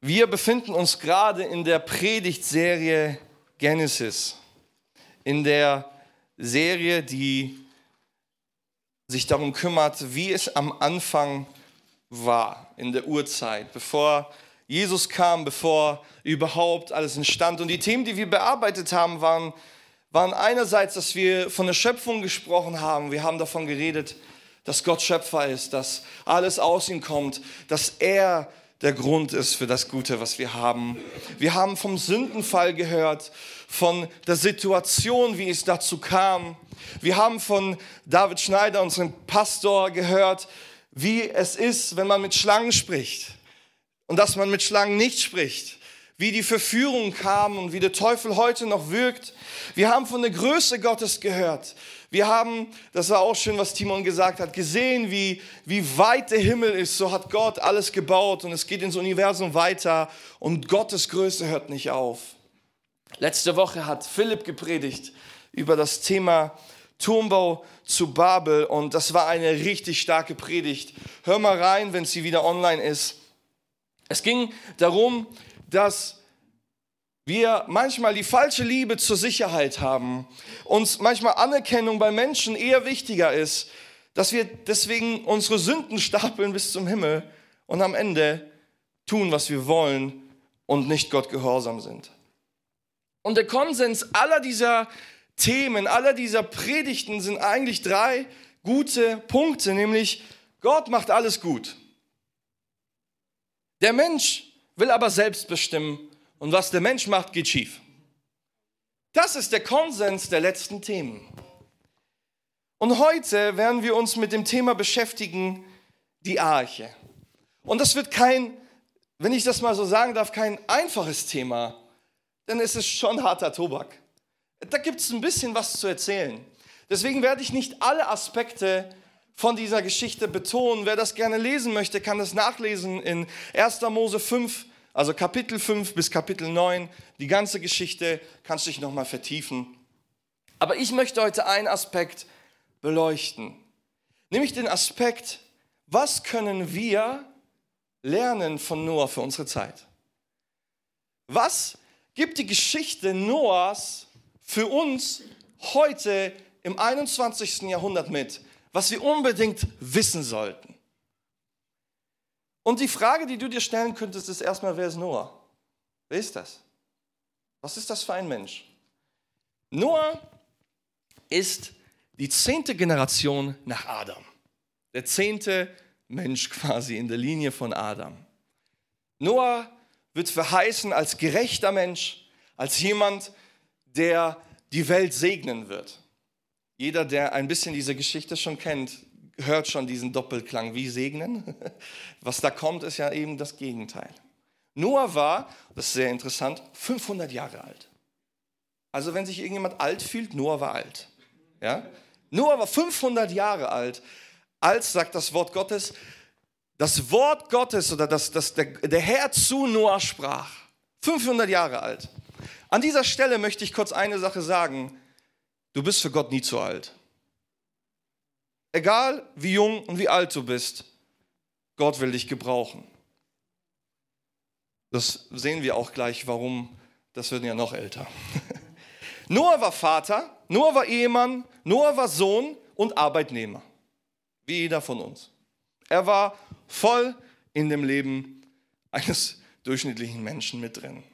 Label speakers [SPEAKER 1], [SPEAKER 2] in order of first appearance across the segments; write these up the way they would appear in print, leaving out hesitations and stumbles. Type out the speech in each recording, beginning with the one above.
[SPEAKER 1] Wir befinden uns gerade in der Predigtserie Genesis. In der Serie, die sich darum kümmert, wie es am Anfang war, in der Urzeit, bevor Jesus kam, bevor überhaupt alles entstand. Und die Themen, die wir bearbeitet haben, waren einerseits, dass wir von der Schöpfung gesprochen haben. Wir haben davon geredet, dass Gott Schöpfer ist, dass alles aus ihm kommt, dass er der Grund ist für das Gute, was wir haben. Wir haben vom Sündenfall gehört, von der Situation, wie es dazu kam. Wir haben von David Schneider, unserem Pastor, gehört, wie es ist, wenn man mit Schlangen spricht und dass man mit Schlangen nicht spricht. Wie die Verführung kam und wie der Teufel heute noch wirkt. Wir haben von der Größe Gottes gehört. Wir haben, das war auch schön, was Timon gesagt hat, gesehen, wie weit der Himmel ist. So hat Gott alles gebaut und es geht ins Universum weiter und Gottes Größe hört nicht auf. Letzte Woche hat Philipp gepredigt über das Thema Turmbau zu Babel und das war eine richtig starke Predigt. Hör mal rein, wenn sie wieder online ist. Es ging darum, dass wir manchmal die falsche Liebe zur Sicherheit haben, uns manchmal Anerkennung bei Menschen eher wichtiger ist, dass wir deswegen unsere Sünden stapeln bis zum Himmel und am Ende tun, was wir wollen und nicht Gott gehorsam sind. Und der Konsens aller dieser Themen, aller dieser Predigten sind eigentlich 3 gute Punkte, nämlich Gott macht alles gut. Der Mensch will aber selbst bestimmen und was der Mensch macht, geht schief. Das ist der Konsens der letzten Themen. Und heute werden wir uns mit dem Thema beschäftigen, die Arche. Und das wird kein, wenn ich das mal so sagen darf, kein einfaches Thema, denn es ist schon harter Tobak. Da gibt es ein bisschen was zu erzählen. Deswegen werde ich nicht alle Aspekte von dieser Geschichte betonen. Wer das gerne lesen möchte, kann das nachlesen in 1. Mose 5, also Kapitel 5 bis Kapitel 9. Die ganze Geschichte kannst du dich nochmal vertiefen. Aber ich möchte heute einen Aspekt beleuchten. Nämlich den Aspekt, was können wir lernen von Noah für unsere Zeit? Was gibt die Geschichte Noahs für uns heute im 21. Jahrhundert mit, was wir unbedingt wissen sollten? Und die Frage, die du dir stellen könntest, ist erstmal, wer ist Noah? Wer ist das? Was ist das für ein Mensch? Noah ist die 10. Generation nach Adam. Der 10. Mensch quasi in der Linie von Adam. Noah wird verheißen als gerechter Mensch, als jemand, der die Welt segnen wird. Jeder, der ein bisschen diese Geschichte schon kennt, hört schon diesen Doppelklang, wie segnen. Was da kommt, ist ja eben das Gegenteil. Noah war, das ist sehr interessant, 500 Jahre alt. Also wenn sich irgendjemand alt fühlt, Noah war alt. Ja? Noah war 500 Jahre alt, als, sagt das Wort Gottes oder der Herr zu Noah sprach. 500 Jahre alt. An dieser Stelle möchte ich kurz eine Sache sagen. Du bist für Gott nie zu alt. Egal wie jung und wie alt du bist, Gott will dich gebrauchen. Das sehen wir auch gleich, warum. Das wird ja noch älter. Noah war Vater, Noah war Ehemann, Noah war Sohn und Arbeitnehmer. Wie jeder von uns. Er war voll in dem Leben eines durchschnittlichen Menschen mit drin.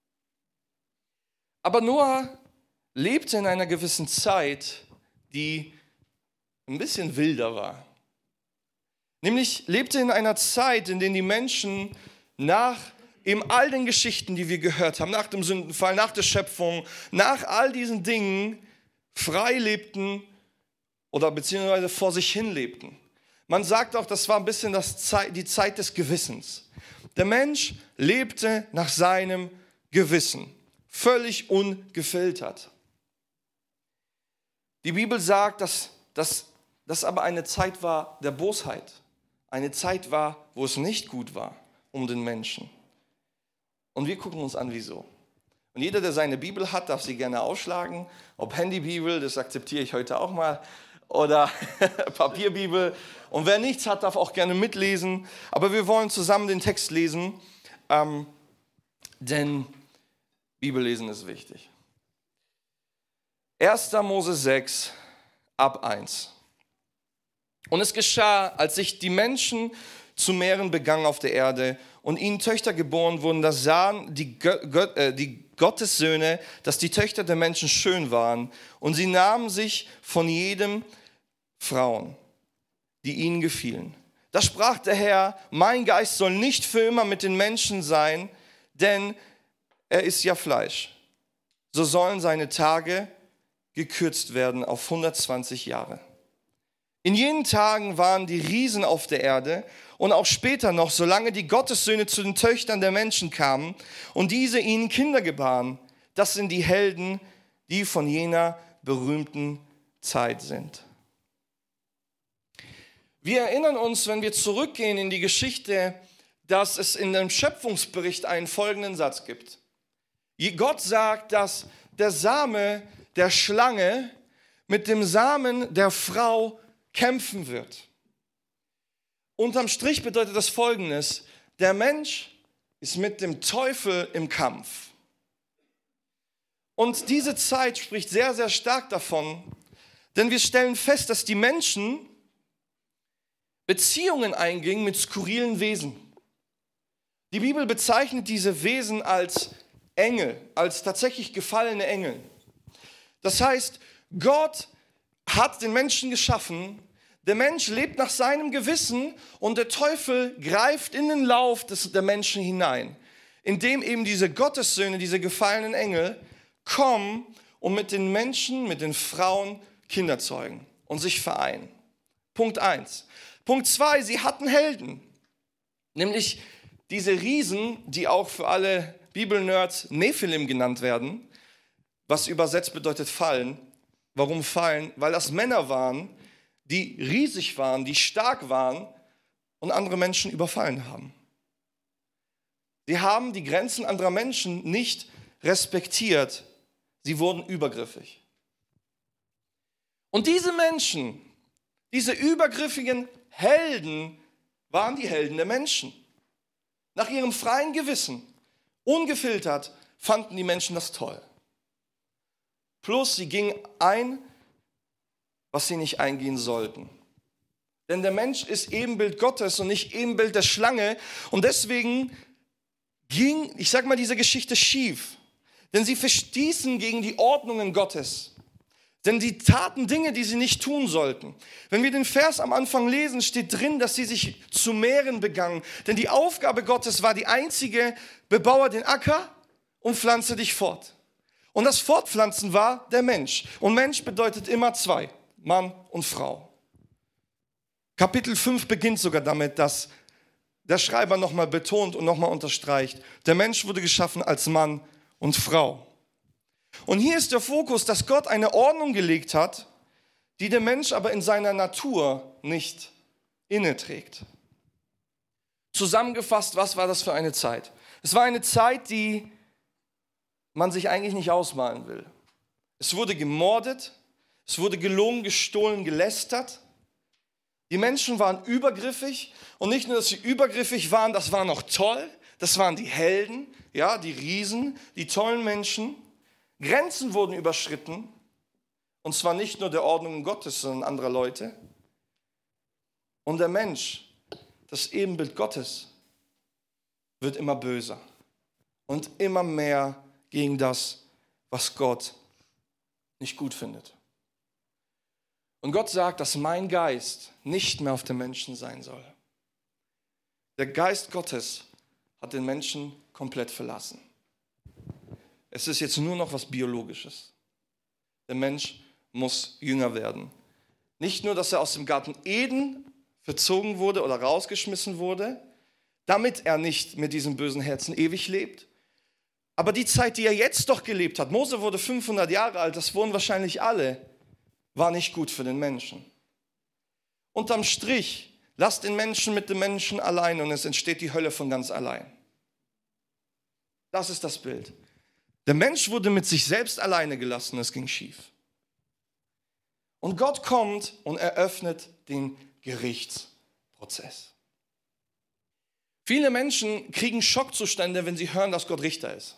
[SPEAKER 1] Aber Noah lebte in einer gewissen Zeit, die ein bisschen wilder war. Nämlich lebte in einer Zeit, in der die Menschen nach eben all den Geschichten, die wir gehört haben, nach dem Sündenfall, nach der Schöpfung, nach all diesen Dingen frei lebten oder beziehungsweise vor sich hin lebten. Man sagt auch, das war ein bisschen die Zeit des Gewissens. Der Mensch lebte nach seinem Gewissen, völlig ungefiltert. Die Bibel sagt, dass das aber eine Zeit war der Bosheit. Eine Zeit war, wo es nicht gut war um den Menschen. Und wir gucken uns an, wieso. Und jeder, der seine Bibel hat, darf sie gerne ausschlagen. Ob Handybibel, das akzeptiere ich heute auch mal, oder Papierbibel. Und wer nichts hat, darf auch gerne mitlesen. Aber wir wollen zusammen den Text lesen. denn Bibellesen ist wichtig. 1. Mose 6, ab 1. Und es geschah, als sich die Menschen zu mehren begannen auf der Erde und ihnen Töchter geboren wurden, da sahen die Gottessöhne, dass die Töchter der Menschen schön waren, und sie nahmen sich von jedem Frauen, die ihnen gefielen. Da sprach der Herr: Mein Geist soll nicht für immer mit den Menschen sein, denn er ist ja Fleisch. So sollen seine Tage gekürzt werden auf 120 Jahre. In jenen Tagen waren die Riesen auf der Erde und auch später noch, solange die Gottessöhne zu den Töchtern der Menschen kamen und diese ihnen Kinder gebaren. Das sind die Helden, die von jener berühmten Zeit sind. Wir erinnern uns, wenn wir zurückgehen in die Geschichte, dass es in dem Schöpfungsbericht einen folgenden Satz gibt. Gott sagt, dass der Same der Schlange mit dem Samen der Frau kämpfen wird. Unterm Strich bedeutet das Folgendes: Der Mensch ist mit dem Teufel im Kampf. Und diese Zeit spricht sehr, sehr stark davon, denn wir stellen fest, dass die Menschen Beziehungen eingingen mit skurrilen Wesen. Die Bibel bezeichnet diese Wesen als Engel, als tatsächlich gefallene Engel. Das heißt, Gott hat den Menschen geschaffen, der Mensch lebt nach seinem Gewissen und der Teufel greift in den Lauf der Menschen hinein, indem eben diese Gottessöhne, diese gefallenen Engel, kommen und mit den Menschen, mit den Frauen Kinder zeugen und sich vereinen. Punkt 1. Punkt 2, sie hatten Helden, nämlich diese Riesen, die auch für alle Bibelnerds Nephilim genannt werden, was übersetzt bedeutet fallen. Warum fallen? Weil das Männer waren, die riesig waren, die stark waren und andere Menschen überfallen haben. Sie haben die Grenzen anderer Menschen nicht respektiert. Sie wurden übergriffig. Und diese Menschen, diese übergriffigen Helden, waren die Helden der Menschen. Nach ihrem freien Gewissen, ungefiltert, fanden die Menschen das toll. Plus sie gingen ein, was sie nicht eingehen sollten. Denn der Mensch ist Ebenbild Gottes und nicht Ebenbild der Schlange. Und deswegen ging, diese Geschichte schief. Denn sie verstießen gegen die Ordnungen Gottes. Denn die taten Dinge, die sie nicht tun sollten. Wenn wir den Vers am Anfang lesen, steht drin, dass sie sich zu mehren begannen. Denn die Aufgabe Gottes war die einzige: Bebauere den Acker und pflanze dich fort. Und das Fortpflanzen war der Mensch. Und Mensch bedeutet immer zwei, Mann und Frau. Kapitel 5 beginnt sogar damit, dass der Schreiber nochmal betont und nochmal unterstreicht: Der Mensch wurde geschaffen als Mann und Frau. Und hier ist der Fokus, dass Gott eine Ordnung gelegt hat, die der Mensch aber in seiner Natur nicht inneträgt. Zusammengefasst, was war das für eine Zeit? Es war eine Zeit, die man sich eigentlich nicht ausmalen will. Es wurde gemordet, es wurde gelogen, gestohlen, gelästert. Die Menschen waren übergriffig und nicht nur, dass sie übergriffig waren, das war noch toll. Das waren die Helden, ja, die Riesen, die tollen Menschen. Grenzen wurden überschritten, und zwar nicht nur der Ordnung Gottes, sondern anderer Leute. Und der Mensch, das Ebenbild Gottes, wird immer böser und immer mehr gegen das, was Gott nicht gut findet. Und Gott sagt, dass mein Geist nicht mehr auf den Menschen sein soll. Der Geist Gottes hat den Menschen komplett verlassen. Es ist jetzt nur noch was Biologisches. Der Mensch muss jünger werden. Nicht nur, dass er aus dem Garten Eden verzogen wurde oder rausgeschmissen wurde, damit er nicht mit diesem bösen Herzen ewig lebt. Aber die Zeit, die er jetzt doch gelebt hat, Mose wurde 500 Jahre alt, das wurden wahrscheinlich alle, war nicht gut für den Menschen. Unterm Strich, lasst den Menschen mit dem Menschen allein und es entsteht die Hölle von ganz allein. Das ist das Bild. Der Mensch wurde mit sich selbst alleine gelassen, es ging schief. Und Gott kommt und eröffnet den Gerichtsprozess. Viele Menschen kriegen Schockzustände, wenn sie hören, dass Gott Richter ist.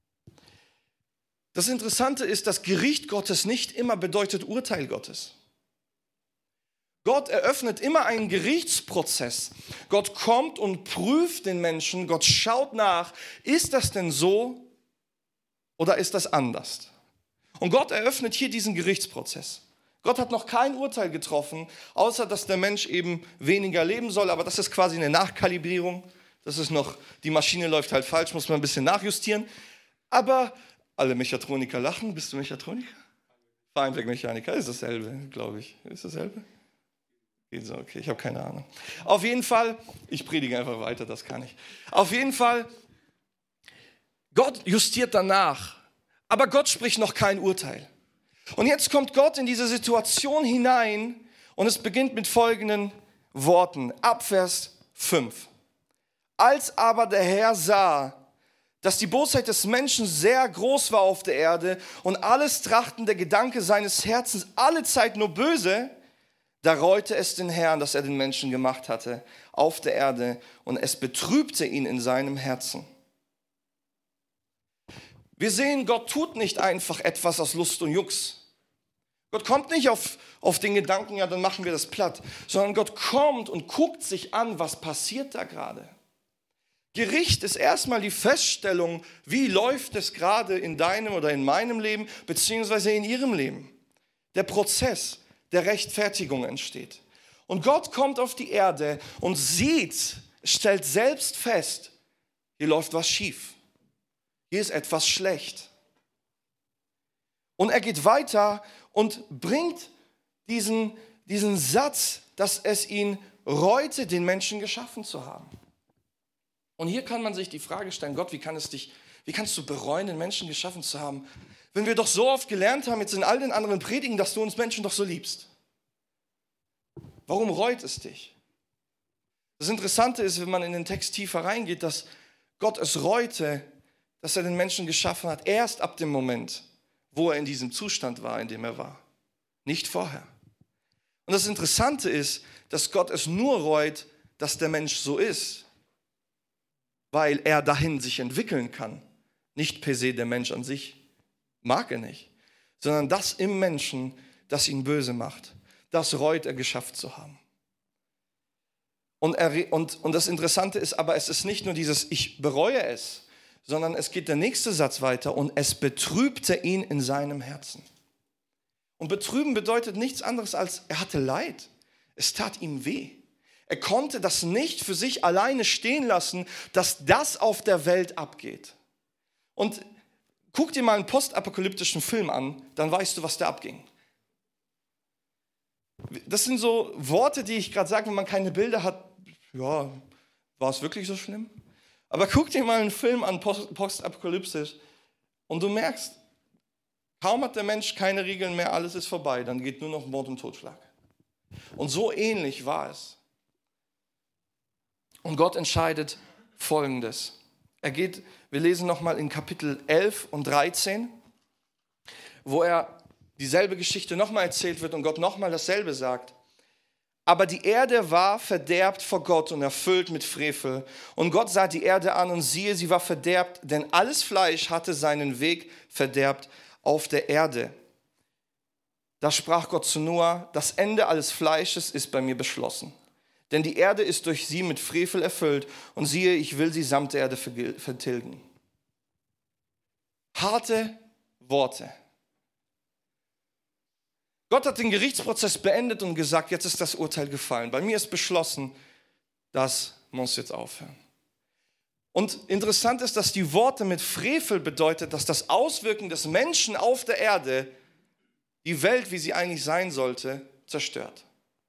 [SPEAKER 1] Das Interessante ist, das Gericht Gottes nicht immer bedeutet Urteil Gottes. Gott eröffnet immer einen Gerichtsprozess. Gott kommt und prüft den Menschen. Gott schaut nach, ist das denn so oder ist das anders? Und Gott eröffnet hier diesen Gerichtsprozess. Gott hat noch kein Urteil getroffen, außer dass der Mensch eben weniger leben soll. Aber das ist quasi eine Nachkalibrierung. Das ist noch, die Maschine läuft halt falsch, muss man ein bisschen nachjustieren. Aber alle Mechatroniker lachen. Bist du Mechatroniker? Feinwerkmechaniker, ist dasselbe, glaube ich. Ist dasselbe? Okay, ich habe keine Ahnung. Auf jeden Fall, ich predige einfach weiter, das kann ich. Auf jeden Fall, Gott justiert danach, aber Gott spricht noch kein Urteil. Und jetzt kommt Gott in diese Situation hinein und es beginnt mit folgenden Worten, ab Vers 5. Als aber der Herr sah, dass die Bosheit des Menschen sehr groß war auf der Erde und alles Trachten der Gedanke seines Herzens allezeit nur böse, da reute es den Herrn, dass er den Menschen gemacht hatte auf der Erde und es betrübte ihn in seinem Herzen. Wir sehen, Gott tut nicht einfach etwas aus Lust und Jux. Gott kommt nicht auf den Gedanken, ja, dann machen wir das platt, sondern Gott kommt und guckt sich an, was passiert da gerade. Gericht ist erstmal die Feststellung, wie läuft es gerade in deinem oder in meinem Leben, beziehungsweise in ihrem Leben. Der Prozess der Rechtfertigung entsteht. Und Gott kommt auf die Erde und stellt selbst fest, hier läuft was schief. Hier ist etwas schlecht. Und er geht weiter und bringt diesen Satz, dass es ihn reute, den Menschen geschaffen zu haben. Und hier kann man sich die Frage stellen, Gott, wie kannst du bereuen, den Menschen geschaffen zu haben, wenn wir doch so oft gelernt haben, jetzt in all den anderen Predigen, dass du uns Menschen doch so liebst? Warum reut es dich? Das Interessante ist, wenn man in den Text tiefer reingeht, dass Gott es reute, dass er den Menschen geschaffen hat, erst ab dem Moment, wo er in diesem Zustand war, in dem er war. Nicht vorher. Und das Interessante ist, dass Gott es nur reut, dass der Mensch so ist, weil er dahin sich entwickeln kann. Nicht per se der Mensch an sich. Mag er nicht, sondern das im Menschen, das ihn böse macht. Das reut er, geschafft zu haben. Und das Interessante ist aber, es ist nicht nur dieses Ich bereue es, sondern es geht der nächste Satz weiter und es betrübte ihn in seinem Herzen. Und betrüben bedeutet nichts anderes als, er hatte Leid. Es tat ihm weh. Er konnte das nicht für sich alleine stehen lassen, dass das auf der Welt abgeht. Und guck dir mal einen postapokalyptischen Film an, dann weißt du, was da abging. Das sind so Worte, die ich gerade sage, wenn man keine Bilder hat. Ja, war es wirklich so schlimm? Aber guck dir mal einen Film an, postapokalyptisch, und du merkst, kaum hat der Mensch keine Regeln mehr, alles ist vorbei, dann geht nur noch Mord und Totschlag. Und so ähnlich war es. Und Gott entscheidet Folgendes. Wir lesen nochmal in Kapitel 11 und 13, wo dieselbe Geschichte nochmal erzählt wird und Gott nochmal dasselbe sagt. Aber die Erde war verderbt vor Gott und erfüllt mit Frevel. Und Gott sah die Erde an und siehe, sie war verderbt, denn alles Fleisch hatte seinen Weg verderbt auf der Erde. Da sprach Gott zu Noah, das Ende alles Fleisches ist bei mir beschlossen. Denn die Erde ist durch sie mit Frevel erfüllt und siehe, ich will sie samt der Erde vertilgen. Harte Worte. Gott hat den Gerichtsprozess beendet und gesagt, jetzt ist das Urteil gefallen. Bei mir ist beschlossen, das muss jetzt aufhören. Und interessant ist, dass die Worte mit Frevel bedeutet, dass das Auswirken des Menschen auf der Erde die Welt, wie sie eigentlich sein sollte, zerstört.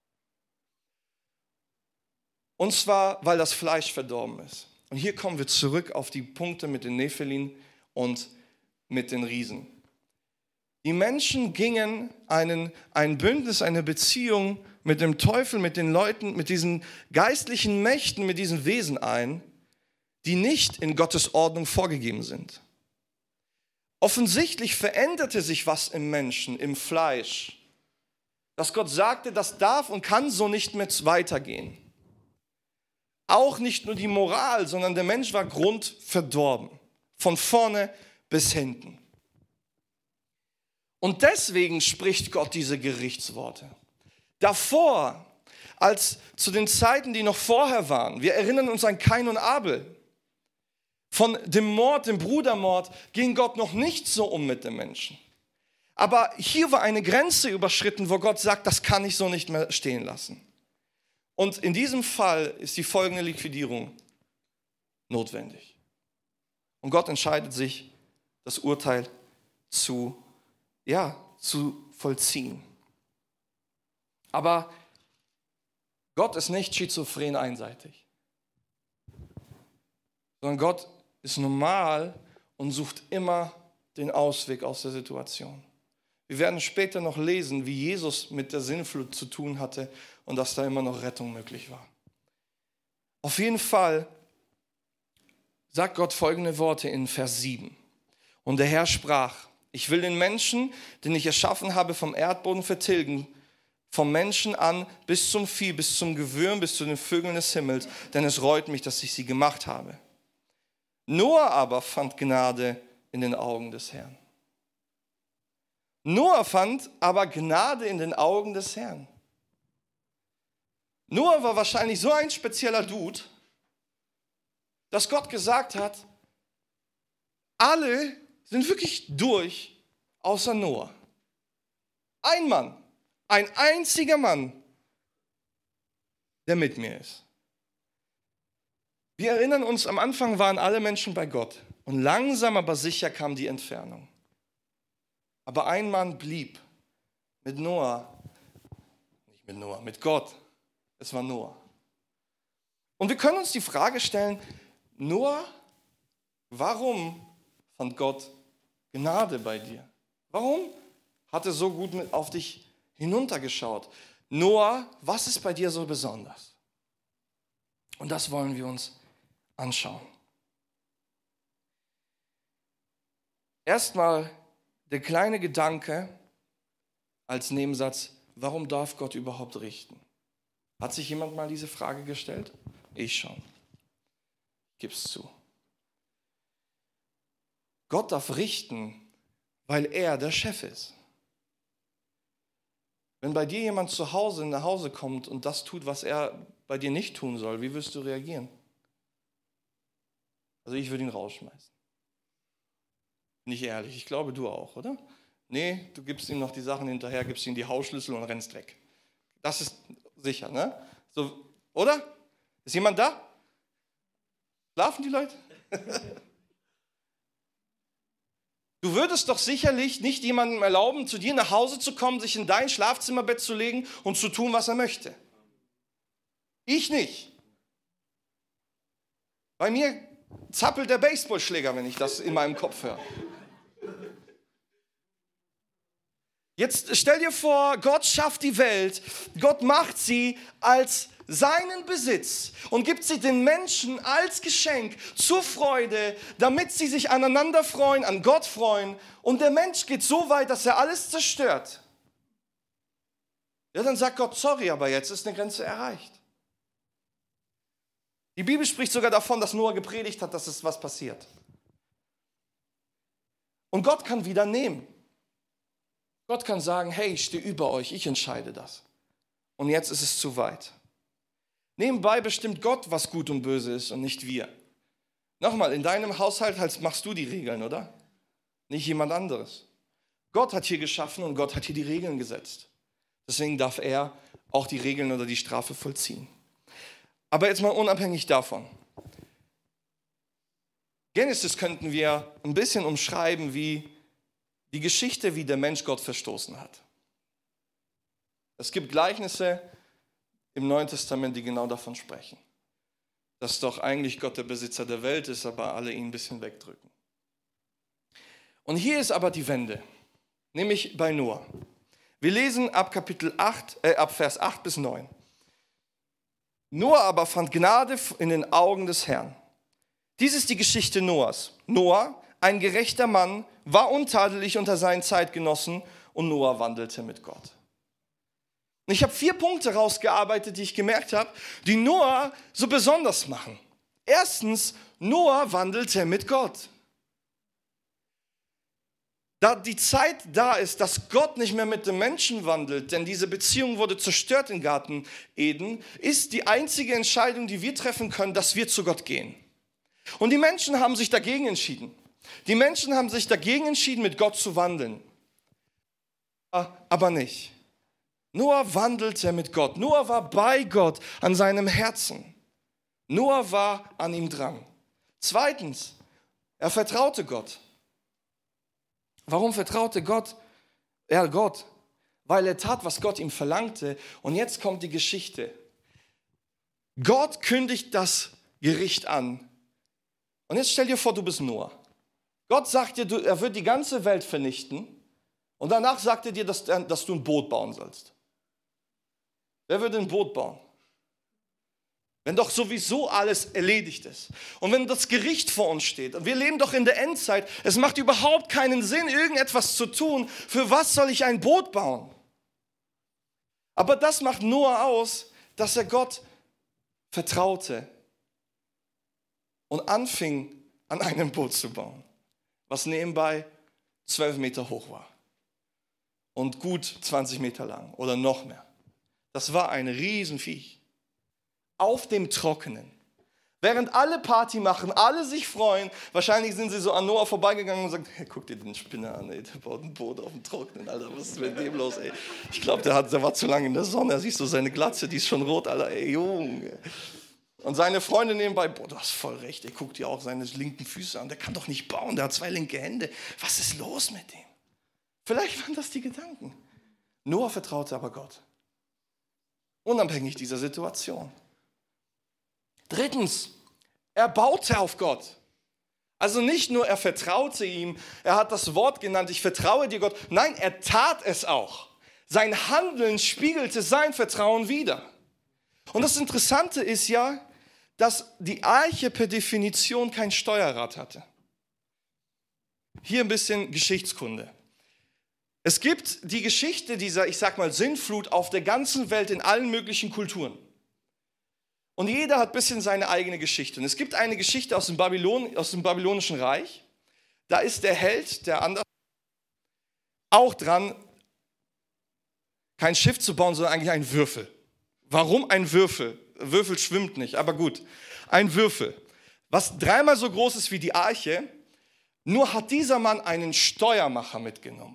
[SPEAKER 1] Und zwar, weil das Fleisch verdorben ist. Und hier kommen wir zurück auf die Punkte mit den Nephilim und mit den Riesen. Die Menschen gingen ein Bündnis, eine Beziehung mit dem Teufel, mit den Leuten, mit diesen geistlichen Mächten, mit diesen Wesen ein, die nicht in Gottes Ordnung vorgegeben sind. Offensichtlich veränderte sich was im Menschen, im Fleisch, dass Gott sagte, das darf und kann so nicht mehr weitergehen. auch nicht nur die Moral, sondern der Mensch war grundverdorben. Von vorne bis hinten. Und deswegen spricht Gott diese Gerichtsworte. Davor, als zu den Zeiten, die noch vorher waren, wir erinnern uns an Kain und Abel. Von dem Mord, dem Brudermord, ging Gott noch nicht so um mit den Menschen. Aber hier war eine Grenze überschritten, wo Gott sagt, das kann ich so nicht mehr stehen lassen. Und in diesem Fall ist die folgende Liquidierung notwendig. Und Gott entscheidet sich, das Urteil zu vollziehen. Aber Gott ist nicht schizophren einseitig, sondern Gott ist normal und sucht immer den Ausweg aus der Situation. Wir werden später noch lesen, wie Jesus mit der Sintflut zu tun hatte und dass da immer noch Rettung möglich war. Auf jeden Fall sagt Gott folgende Worte in Vers 7. Und der Herr sprach, ich will den Menschen, den ich erschaffen habe, vom Erdboden vertilgen, vom Menschen an bis zum Vieh, bis zum Gewürm, bis zu den Vögeln des Himmels, denn es reut mich, dass ich sie gemacht habe. Noah aber fand Gnade in den Augen des Herrn. Noah fand aber Gnade in den Augen des Herrn. Noah war wahrscheinlich so ein spezieller Dude, dass Gott gesagt hat, alle sind wirklich durch, außer Noah. Ein Mann, ein einziger Mann, der mit mir ist. Wir erinnern uns, am Anfang waren alle Menschen bei Gott und langsam aber sicher kam die Entfernung. Aber ein Mann blieb mit Gott. Es war Noah. Und wir können uns die Frage stellen, Noah, warum fand Gott Gnade bei dir? Warum hat er so gut auf dich hinuntergeschaut? Noah, was ist bei dir so besonders? Und das wollen wir uns anschauen. Erstmal der kleine Gedanke als Nebensatz, warum darf Gott überhaupt richten? Hat sich jemand mal diese Frage gestellt? Ich schon. Ich gebe es zu. Gott darf richten, weil er der Chef ist. Wenn bei dir jemand nach Hause kommt und das tut, was er bei dir nicht tun soll, wie wirst du reagieren? Also ich würde ihn rausschmeißen. Nicht ehrlich, ich glaube du auch, oder? Nee, du gibst ihm noch die Sachen hinterher, gibst ihm die Hausschlüssel und rennst weg. Das ist sicher, ne? So, oder? Ist jemand da? Schlafen die Leute? Du würdest doch sicherlich nicht jemandem erlauben, zu dir nach Hause zu kommen, sich in dein Schlafzimmerbett zu legen und zu tun, was er möchte. Ich nicht. Bei mir zappelt der Baseballschläger, wenn ich das in meinem Kopf höre. Jetzt stell dir vor, Gott schafft die Welt, Gott macht sie als seinen Besitz und gibt sie den Menschen als Geschenk zur Freude, damit sie sich aneinander freuen, an Gott freuen. Und der Mensch geht so weit, dass er alles zerstört. Ja, dann sagt Gott, sorry, aber jetzt ist eine Grenze erreicht. Die Bibel spricht sogar davon, dass Noah gepredigt hat, dass es was passiert. Und Gott kann wieder nehmen. Gott kann sagen, hey, ich stehe über euch, ich entscheide das. Und jetzt ist es zu weit. Nebenbei bestimmt Gott, was gut und böse ist und nicht wir. Nochmal, in deinem Haushalt machst du die Regeln, oder? Nicht jemand anderes. Gott hat hier geschaffen und Gott hat hier die Regeln gesetzt. Deswegen darf er auch die Regeln oder die Strafe vollziehen. Aber jetzt mal unabhängig davon. Genesis könnten wir ein bisschen umschreiben wie die Geschichte, wie der Mensch Gott verstoßen hat. Es gibt Gleichnisse im Neuen Testament, die genau davon sprechen. Dass doch eigentlich Gott der Besitzer der Welt ist, aber alle ihn ein bisschen wegdrücken. Und hier ist aber die Wende, nämlich bei Noah. Wir lesen ab Vers 8 bis 9. Noah aber fand Gnade in den Augen des Herrn. Dies ist die Geschichte Noahs. Noah, ein gerechter Mann, war untadelig unter seinen Zeitgenossen und Noah wandelte mit Gott. Und ich habe 4 Punkte rausgearbeitet, die ich gemerkt habe, die Noah so besonders machen. Erstens, Noah wandelte mit Gott. Da die Zeit da ist, dass Gott nicht mehr mit dem Menschen wandelt, denn diese Beziehung wurde zerstört im Garten Eden, ist die einzige Entscheidung, die wir treffen können, dass wir zu Gott gehen. Und die Menschen haben sich dagegen entschieden. Die Menschen haben sich dagegen entschieden, mit Gott zu wandeln. Aber nicht. Noah wandelte mit Gott. Noah war bei Gott an seinem Herzen. Noah war an ihm dran. Zweitens, er vertraute Gott. Warum vertraute Gott? Gott, weil er tat, was Gott ihm verlangte. Und jetzt kommt die Geschichte. Gott kündigt das Gericht an. Und jetzt stell dir vor, du bist Noah. Gott sagt dir, er wird die ganze Welt vernichten. Und danach sagt er dir, dass du ein Boot bauen sollst. Wer würde ein Boot bauen? Wenn doch sowieso alles erledigt ist. Und wenn das Gericht vor uns steht. Und wir leben doch in der Endzeit. Es macht überhaupt keinen Sinn, irgendetwas zu tun. Für was soll ich ein Boot bauen? Aber das macht Noah aus, dass er Gott vertraute und anfing, an einem Boot zu bauen, was nebenbei 12 Meter hoch war und gut 20 Meter lang oder noch mehr. Das war ein Riesenviech. Auf dem Trockenen. Während alle Party machen, alle sich freuen, wahrscheinlich sind sie so an Noah vorbeigegangen und sagen, hey, guck dir den Spinner an, ey, der baut ein Boot auf dem Trockenen, Alter, was ist mit dem los, ey? Ich glaube, der war zu lange in der Sonne, siehst du seine Glatze, die ist schon rot, Alter, ey, Junge. Und seine Freunde nebenbei, boah, du hast voll recht, ey, guck dir auch seine linken Füße an, der kann doch nicht bauen, der hat 2 linke Hände, was ist los mit dem? Vielleicht waren das die Gedanken. Noah vertraute aber Gott. Unabhängig dieser Situation. Drittens, er baute auf Gott. Also nicht nur er vertraute ihm, er hat das Wort genannt, ich vertraue dir Gott. Nein, er tat es auch. Sein Handeln spiegelte sein Vertrauen wider. Und das Interessante ist ja, dass die Arche per Definition kein Steuerrad hatte. Hier ein bisschen Geschichtskunde. Es gibt die Geschichte dieser, ich sag mal, Sintflut auf der ganzen Welt in allen möglichen Kulturen. Und jeder hat ein bisschen seine eigene Geschichte. Und es gibt eine Geschichte aus dem Babylonischen Reich. Da ist der Held, der anders auch dran, kein Schiff zu bauen, sondern eigentlich einen Würfel. Warum ein Würfel? Würfel schwimmt nicht, aber gut. Ein Würfel, was 3-mal so groß ist wie die Arche, nur hat dieser Mann einen Steuermacher mitgenommen.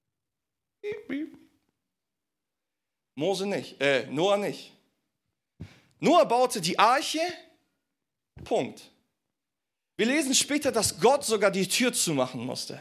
[SPEAKER 1] Noah nicht. Noah baute die Arche, Punkt. Wir lesen später, dass Gott sogar die Tür zumachen musste.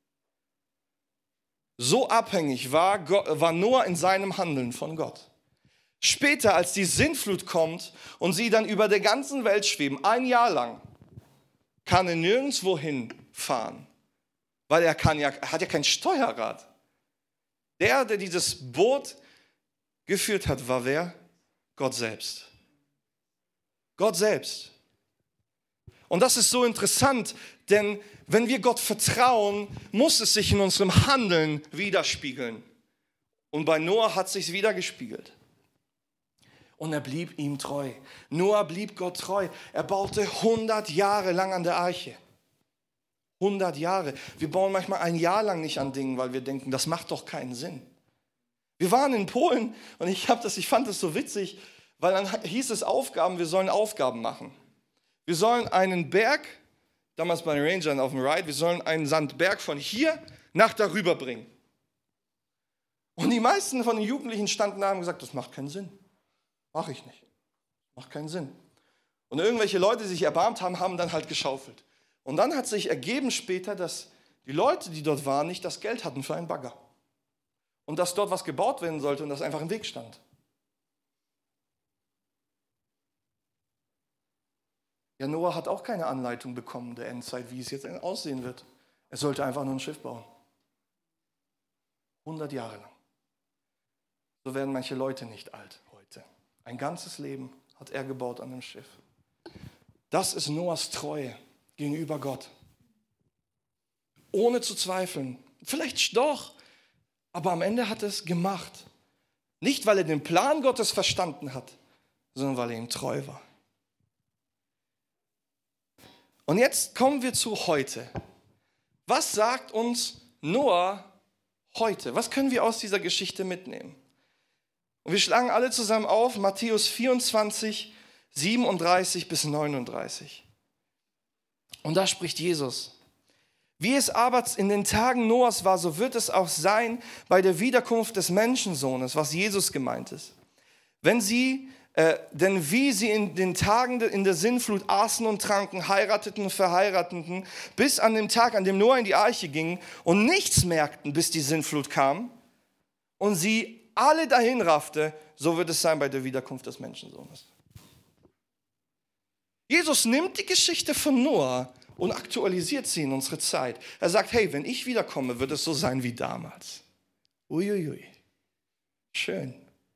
[SPEAKER 1] So abhängig war Noah in seinem Handeln von Gott. Später, als die Sintflut kommt und sie dann über der ganzen Welt schweben, 1 Jahr lang, kann er nirgendwo hinfahren, weil er hat ja kein Steuerrad. Der dieses Boot geführt hat, war wer? Gott selbst. Gott selbst. Und das ist so interessant, denn wenn wir Gott vertrauen, muss es sich in unserem Handeln widerspiegeln. Und bei Noah hat es sich widergespiegelt. Und er blieb ihm treu. Noah blieb Gott treu. Er baute 100 Jahre lang an der Arche. 100 Jahre. Wir bauen manchmal 1 Jahr lang nicht an Dingen, weil wir denken, das macht doch keinen Sinn. Wir waren in Polen und ich fand das so witzig, weil dann hieß es Aufgaben, wir sollen Aufgaben machen. Wir sollen einen Berg, damals bei den Rangern auf dem Ride, wir sollen einen Sandberg von hier nach darüber bringen. Und die meisten von den Jugendlichen standen da und haben gesagt, das macht keinen Sinn. Mache ich nicht. Macht keinen Sinn. Und irgendwelche Leute, die sich erbarmt haben, haben dann halt geschaufelt. Und dann hat sich ergeben später, dass die Leute, die dort waren, nicht das Geld hatten für einen Bagger. Und dass dort was gebaut werden sollte und das einfach im Weg stand. Ja, Noah hat auch keine Anleitung bekommen der Endzeit, wie es jetzt aussehen wird. Er sollte einfach nur ein Schiff bauen. 100 Jahre lang. So werden manche Leute nicht alt heute. Ein ganzes Leben hat er gebaut an dem Schiff. Das ist Noahs Treue gegenüber Gott. Ohne zu zweifeln. Vielleicht doch, aber am Ende hat er es gemacht. Nicht, weil er den Plan Gottes verstanden hat, sondern weil er ihm treu war. Und jetzt kommen wir zu heute. Was sagt uns Noah heute? Was können wir aus dieser Geschichte mitnehmen? Und wir schlagen alle zusammen auf Matthäus 24, 37 bis 39. Und da spricht Jesus. Wie es aber in den Tagen Noahs war, so wird es auch sein bei der Wiederkunft des Menschensohnes, was Jesus gemeint ist. Denn wie sie in den Tagen in der Sinnflut aßen und tranken, heirateten und verheirateten, bis an den Tag, an dem Noah in die Arche ging und nichts merkten, bis die Sinnflut kam und sie alle dahin raffte, so wird es sein bei der Wiederkunft des Menschensohnes. Jesus nimmt die Geschichte von Noah und aktualisiert sie in unsere Zeit. Er sagt, hey, wenn ich wiederkomme, wird es so sein wie damals. Uiuiui. Schön.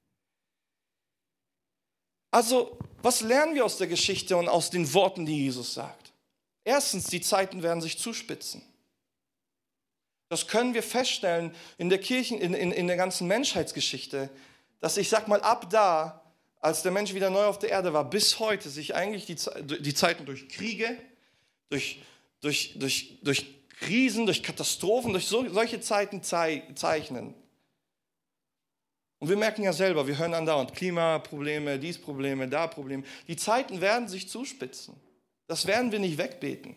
[SPEAKER 1] Also, was lernen wir aus der Geschichte und aus den Worten, die Jesus sagt? Erstens, die Zeiten werden sich zuspitzen. Das können wir feststellen in der in der ganzen Menschheitsgeschichte, dass ich sag mal ab da, als der Mensch wieder neu auf der Erde war, bis heute sich eigentlich die Zeiten durch Kriege, durch Krisen, durch Katastrophen, durch solche Zeiten zeichnen. Und wir merken ja selber, wir hören andauernd Klimaprobleme, dies Probleme, da Probleme. Die Zeiten werden sich zuspitzen. Das werden wir nicht wegbeten.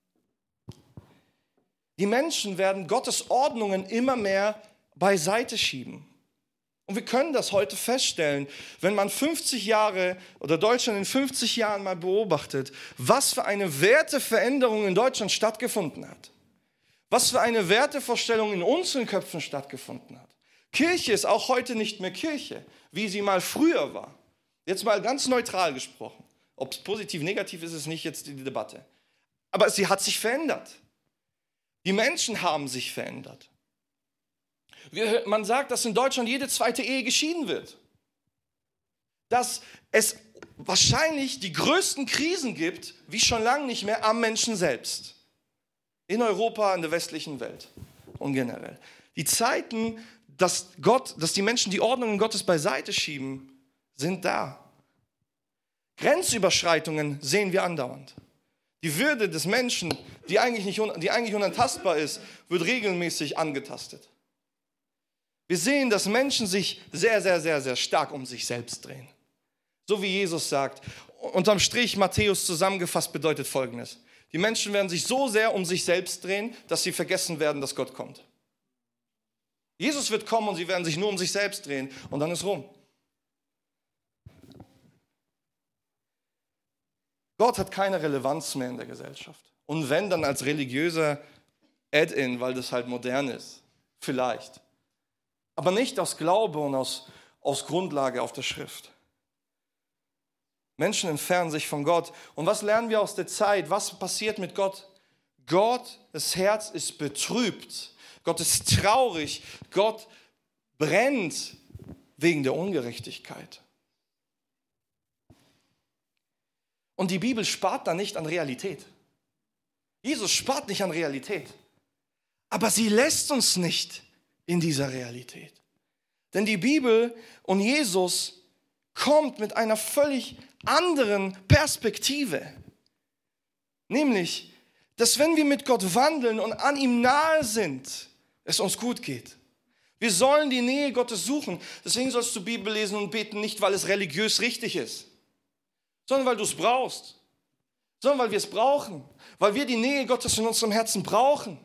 [SPEAKER 1] Die Menschen werden Gottes Ordnungen immer mehr beiseite schieben. Und wir können das heute feststellen, wenn man 50 Jahre oder Deutschland in 50 Jahren mal beobachtet, was für eine Werteveränderung in Deutschland stattgefunden hat. Was für eine Wertevorstellung in unseren Köpfen stattgefunden hat. Kirche ist auch heute nicht mehr Kirche, wie sie mal früher war. Jetzt mal ganz neutral gesprochen. Ob es positiv, negativ ist, ist nicht jetzt die Debatte. Aber sie hat sich verändert. Die Menschen haben sich verändert. Man sagt, dass in Deutschland jede zweite Ehe geschieden wird. Dass es wahrscheinlich die größten Krisen gibt, wie schon lange nicht mehr, am Menschen selbst. In Europa, in der westlichen Welt und generell. Die Zeiten, dass die Menschen die Ordnungen Gottes beiseite schieben, sind da. Grenzüberschreitungen sehen wir andauernd. Die Würde des Menschen, die eigentlich unantastbar ist, wird regelmäßig angetastet. Wir sehen, dass Menschen sich sehr, sehr, sehr, sehr stark um sich selbst drehen. So wie Jesus sagt. Unterm Strich Matthäus zusammengefasst bedeutet Folgendes. Die Menschen werden sich so sehr um sich selbst drehen, dass sie vergessen werden, dass Gott kommt. Jesus wird kommen und sie werden sich nur um sich selbst drehen und dann ist rum. Gott hat keine Relevanz mehr in der Gesellschaft. Und wenn, dann als religiöser Add-in, weil das halt modern ist. Vielleicht. Aber nicht aus Glaube und aus Grundlage auf der Schrift. Menschen entfernen sich von Gott. Und was lernen wir aus der Zeit? Was passiert mit Gott? Gottes Herz ist betrübt. Gott ist traurig. Gott brennt wegen der Ungerechtigkeit. Und die Bibel spart da nicht an Realität. Jesus spart nicht an Realität. Aber sie lässt uns nicht in dieser Realität. Denn die Bibel und Jesus kommt mit einer völlig anderen Perspektive. Nämlich, dass wenn wir mit Gott wandeln und an ihm nahe sind, es uns gut geht. Wir sollen die Nähe Gottes suchen. Deswegen sollst du Bibel lesen und beten, nicht weil es religiös richtig ist, sondern weil du es brauchst. Sondern weil wir es brauchen. Weil wir die Nähe Gottes in unserem Herzen brauchen.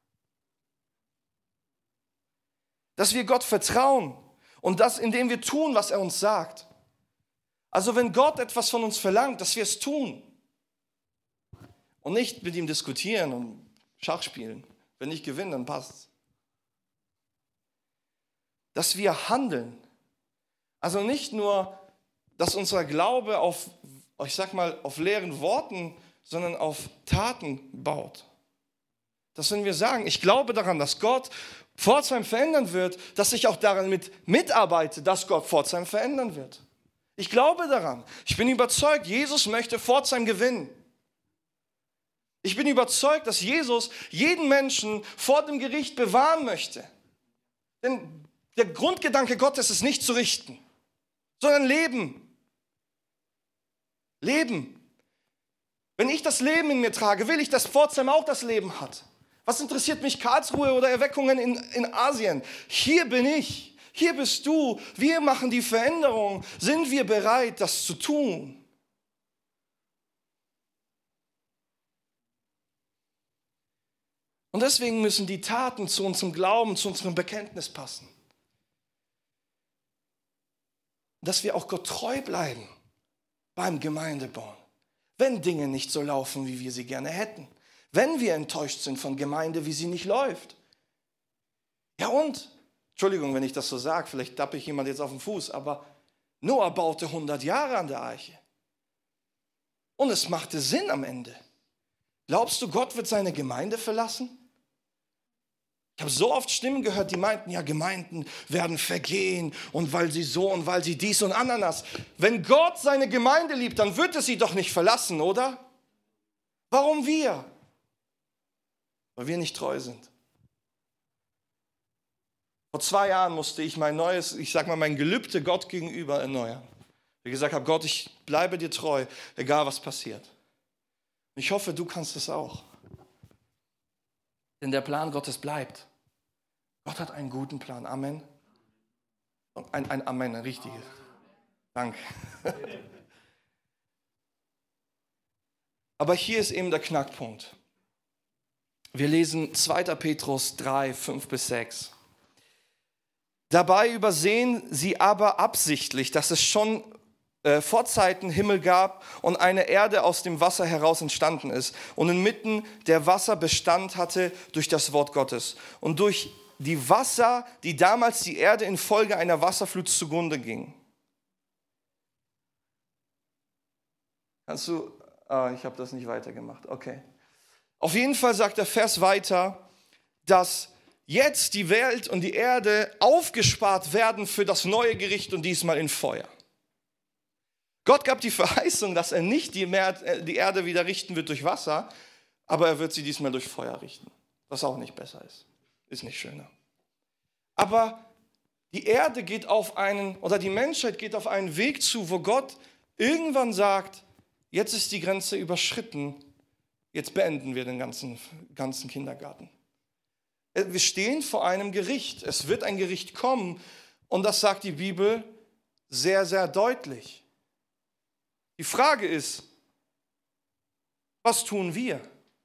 [SPEAKER 1] Dass wir Gott vertrauen und das, indem wir tun, was er uns sagt. Also wenn Gott etwas von uns verlangt, dass wir es tun. Und nicht mit ihm diskutieren und Schach spielen. Wenn ich gewinne, dann passt's. Dass wir handeln. Also nicht nur, dass unser Glaube auf leeren Worten, sondern auf Taten baut. Dass wenn wir sagen, ich glaube daran, dass Gott Pforzheim verändern wird, dass ich auch daran mitarbeite, dass Gott Pforzheim verändern wird. Ich glaube daran. Ich bin überzeugt, Jesus möchte Pforzheim gewinnen. Ich bin überzeugt, dass Jesus jeden Menschen vor dem Gericht bewahren möchte. Denn Der Grundgedanke Gottes ist nicht zu richten, sondern leben. Leben. Wenn ich das Leben in mir trage, will ich, dass Pforzheim auch das Leben hat. Was interessiert mich Karlsruhe oder Erweckungen in Asien? Hier bin ich, hier bist du. Wir machen die Veränderung. Sind wir bereit, das zu tun? Und deswegen müssen die Taten zu unserem Glauben, zu unserem Bekenntnis passen. Dass wir auch Gott treu bleiben beim Gemeindebauen. Wenn Dinge nicht so laufen, wie wir sie gerne hätten. Wenn wir enttäuscht sind von Gemeinde, wie sie nicht läuft. Ja und, Entschuldigung, wenn ich das so sage, vielleicht tappe ich jemand jetzt auf den Fuß, aber Noah baute 100 Jahre an der Arche. Und es machte Sinn am Ende. Glaubst du, Gott wird seine Gemeinde verlassen? Ich habe so oft Stimmen gehört, die meinten, ja, Gemeinden werden vergehen und weil sie so und weil sie dies und Ananas. Wenn Gott seine Gemeinde liebt, dann wird er sie doch nicht verlassen, oder? Warum wir? Weil wir nicht treu sind. Vor 2 Jahren musste ich mein Gelübde Gott gegenüber erneuern. Wie gesagt habe, Gott, ich bleibe dir treu, egal was passiert. Ich hoffe, du kannst es auch. Denn der Plan Gottes bleibt. Gott hat einen guten Plan. Amen. Ein Amen, ein richtiges. Danke. Aber hier ist eben der Knackpunkt. Wir lesen 2. Petrus 3, 5-6. Dabei übersehen sie aber absichtlich, dass es schon vor Zeiten Himmel gab und eine Erde aus dem Wasser heraus entstanden ist und inmitten der Wasser Bestand hatte durch das Wort Gottes und durch die Wasser, die damals die Erde infolge einer Wasserflut zugrunde ging. Ich habe das nicht weitergemacht, okay. Auf jeden Fall sagt der Vers weiter, dass jetzt die Welt und die Erde aufgespart werden für das neue Gericht und diesmal in Feuer. Gott gab die Verheißung, dass er nicht die Erde wieder richten wird durch Wasser, aber er wird sie diesmal durch Feuer richten, was auch nicht besser ist. Ist nicht schöner. Aber die Erde geht die Menschheit geht auf einen Weg zu, wo Gott irgendwann sagt, jetzt ist die Grenze überschritten, jetzt beenden wir den ganzen Kindergarten. Wir stehen vor einem Gericht. Es wird ein Gericht kommen und das sagt die Bibel sehr, sehr deutlich. Die Frage ist, was tun wir?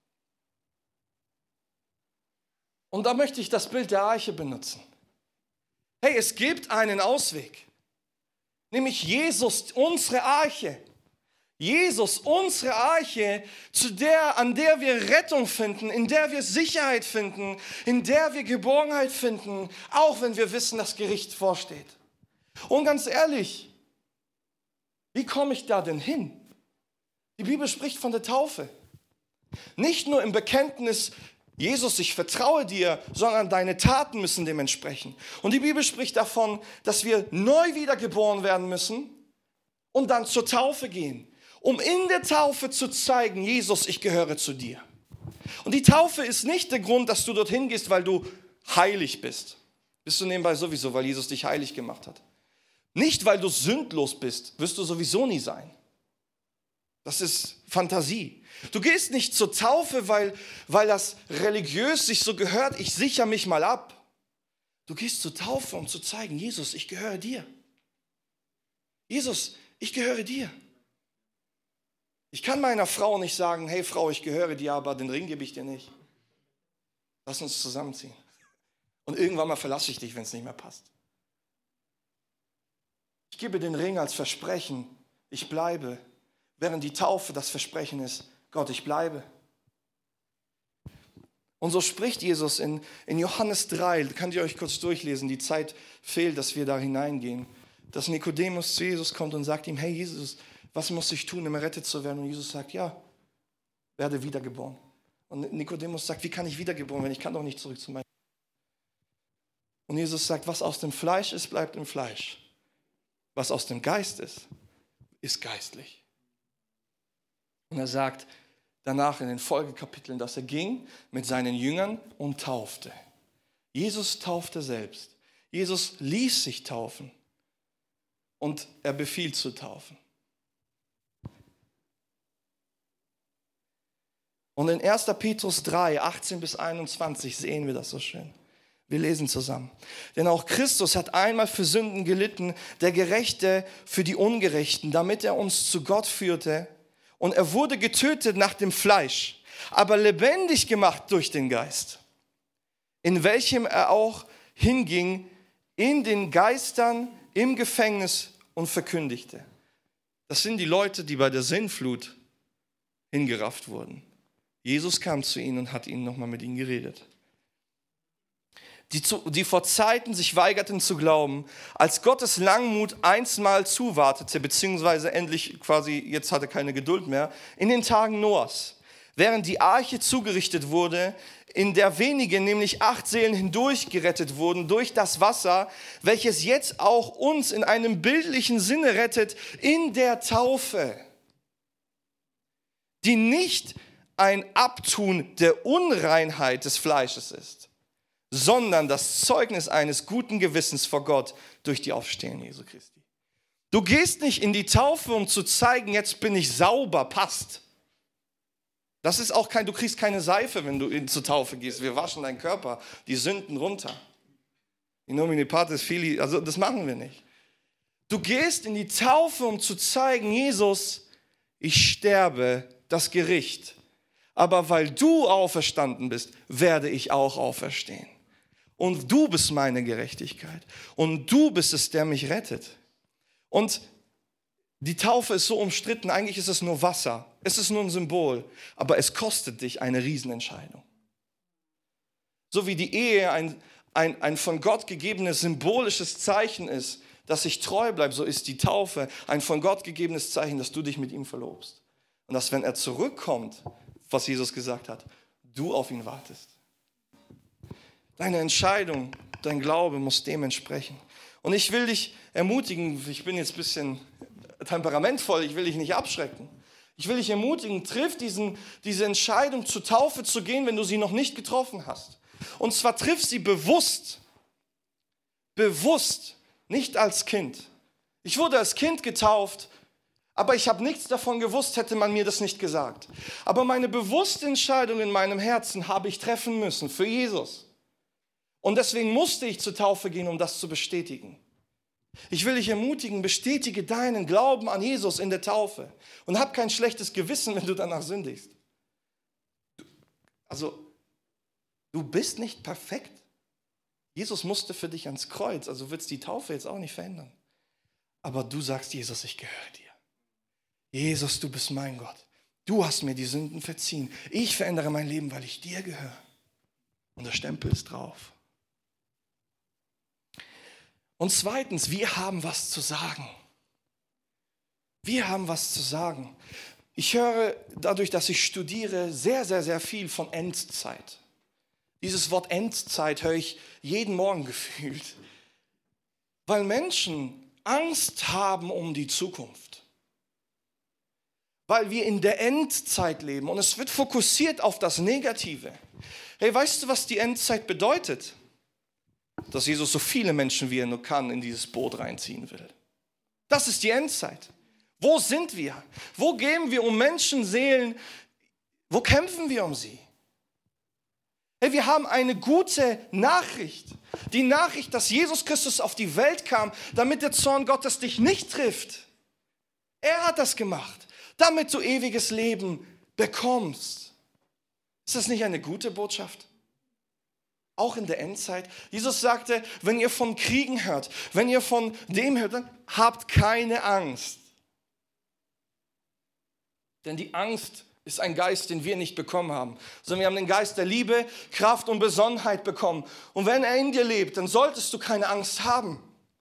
[SPEAKER 1] Und da möchte ich das Bild der Arche benutzen. Hey, es gibt einen Ausweg, nämlich Jesus, unsere Arche. Jesus, unsere Arche, an der wir Rettung finden, in der wir Sicherheit finden, in der wir Geborgenheit finden, auch wenn wir wissen, dass Gericht vorsteht. Und ganz ehrlich, wie komme ich da denn hin? Die Bibel spricht von der Taufe. Nicht nur im Bekenntnis, Jesus, ich vertraue dir, sondern deine Taten müssen dem entsprechen. Und die Bibel spricht davon, dass wir neu wiedergeboren werden müssen und dann zur Taufe gehen, um in der Taufe zu zeigen, Jesus, ich gehöre zu dir. Und die Taufe ist nicht der Grund, dass du dorthin gehst, weil du heilig bist. Bist du nebenbei sowieso, weil Jesus dich heilig gemacht hat. Nicht, weil du sündlos bist, wirst du sowieso nie sein. Das ist Fantasie. Du gehst nicht zur Taufe, weil das religiös sich so gehört, ich sichere mich mal ab. Du gehst zur Taufe, um zu zeigen, Jesus, ich gehöre dir. Jesus, ich gehöre dir. Ich kann meiner Frau nicht sagen, hey Frau, ich gehöre dir, aber den Ring gebe ich dir nicht. Lass uns zusammenziehen. Und irgendwann mal verlasse ich dich, wenn es nicht mehr passt. Ich gebe den Ring als Versprechen, ich bleibe, während die Taufe das Versprechen ist, Gott, ich bleibe. Und so spricht Jesus in Johannes 3, könnt ihr euch kurz durchlesen, die Zeit fehlt, dass wir da hineingehen, dass Nikodemus zu Jesus kommt und sagt ihm, hey Jesus, was muss ich tun, um errettet zu werden? Und Jesus sagt, ja, werde wiedergeboren. Und Nikodemus sagt, wie kann ich wiedergeboren werden? Ich kann doch nicht zurück zu meinem. Und Jesus sagt, was aus dem Fleisch ist, bleibt im Fleisch. Was aus dem Geist ist, ist geistlich. Und er sagt danach in den Folgekapiteln, dass er ging mit seinen Jüngern und taufte. Jesus taufte selbst. Jesus ließ sich taufen und er befiehlt zu taufen. Und in 1. Petrus 3, 18 bis 21 sehen wir das so schön. Wir lesen zusammen. Denn auch Christus hat einmal für Sünden gelitten, der Gerechte für die Ungerechten, damit er uns zu Gott führte. Und er wurde getötet nach dem Fleisch, aber lebendig gemacht durch den Geist, in welchem er auch hinging, in den Geistern im Gefängnis und verkündigte. Das sind die Leute, die bei der Sintflut hingerafft wurden. Jesus kam zu ihnen und hat nochmal mit ihnen geredet. Die vor Zeiten sich weigerten zu glauben, als Gottes Langmut einstmal zuwartete, beziehungsweise endlich quasi, jetzt hatte keine Geduld mehr, in den Tagen Noahs, während die Arche zugerichtet wurde, in der wenige, nämlich 8 Seelen hindurch gerettet wurden durch das Wasser, welches jetzt auch uns in einem bildlichen Sinne rettet, in der Taufe, die nicht ein Abtun der Unreinheit des Fleisches ist, sondern das Zeugnis eines guten Gewissens vor Gott durch die Auferstehung Jesu Christi. Du gehst nicht in die Taufe, um zu zeigen, jetzt bin ich sauber, passt. Das ist auch du kriegst keine Seife, wenn du zur Taufe gehst. Wir waschen deinen Körper, die Sünden runter. In nomine Patris Filii, also das machen wir nicht. Du gehst in die Taufe, um zu zeigen, Jesus, ich sterbe das Gericht. Aber weil du auferstanden bist, werde ich auch auferstehen. Und du bist meine Gerechtigkeit. Und du bist es, der mich rettet. Und die Taufe ist so umstritten, eigentlich ist es nur Wasser. Es ist nur ein Symbol. Aber es kostet dich eine Riesenentscheidung. So wie die Ehe ein von Gott gegebenes symbolisches Zeichen ist, dass ich treu bleibe, so ist die Taufe ein von Gott gegebenes Zeichen, dass du dich mit ihm verlobst. Und dass, wenn er zurückkommt, was Jesus gesagt hat, du auf ihn wartest. Deine Entscheidung, dein Glaube muss dem entsprechen. Und ich will dich ermutigen, ich bin jetzt ein bisschen temperamentvoll, ich will dich nicht abschrecken. Ich will dich ermutigen, triff diese Entscheidung, zur Taufe zu gehen, wenn du sie noch nicht getroffen hast. Und zwar triff sie bewusst, nicht als Kind. Ich wurde als Kind getauft, aber ich habe nichts davon gewusst, hätte man mir das nicht gesagt. Aber meine bewusste Entscheidung in meinem Herzen habe ich treffen müssen für Jesus. Und deswegen musste ich zur Taufe gehen, um das zu bestätigen. Ich will dich ermutigen, bestätige deinen Glauben an Jesus in der Taufe. Und hab kein schlechtes Gewissen, wenn du danach sündigst. Du bist nicht perfekt. Jesus musste für dich ans Kreuz, also wird es die Taufe jetzt auch nicht verändern. Aber du sagst, Jesus, ich gehöre dir. Jesus, du bist mein Gott. Du hast mir die Sünden verziehen. Ich verändere mein Leben, weil ich dir gehöre. Und der Stempel ist drauf. Und zweitens, wir haben was zu sagen. Wir haben was zu sagen. Ich höre dadurch, dass ich studiere, sehr, sehr, sehr viel von Endzeit. Dieses Wort Endzeit höre ich jeden Morgen gefühlt. Weil Menschen Angst haben um die Zukunft. Weil wir in der Endzeit leben und es wird fokussiert auf das Negative. Hey, weißt du, was die Endzeit bedeutet? Dass Jesus so viele Menschen, wie er nur kann, in dieses Boot reinziehen will. Das ist die Endzeit. Wo sind wir? Wo geben wir um Menschenseelen? Wo kämpfen wir um sie? Hey, wir haben eine gute Nachricht. Die Nachricht, dass Jesus Christus auf die Welt kam, damit der Zorn Gottes dich nicht trifft. Er hat das gemacht, damit du ewiges Leben bekommst. Ist das nicht eine gute Botschaft? Auch in der Endzeit. Jesus sagte, wenn ihr von Kriegen hört, wenn ihr von dem hört, dann habt keine Angst. Denn die Angst ist ein Geist, den wir nicht bekommen haben, sondern wir haben den Geist der Liebe, Kraft und Besonnenheit bekommen. Und wenn er in dir lebt, dann solltest du keine Angst haben.